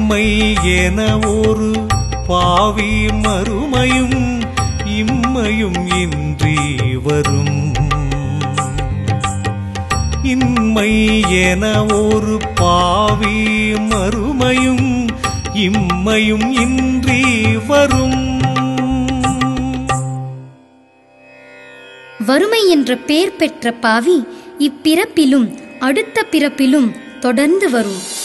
இம்மை என ஒரு பாவி மறுமையும் இம்மையும் இன்றி வரும். இம்மை என ஒரு பாவி மறுமையும் இம்மையும் இன்றி வரும். வறுமை என்ற பெயர் பெற்ற பாவி இப்பிறப்பிலும் அடுத்த பிறப்பிலும் தொடர்ந்து வரும்.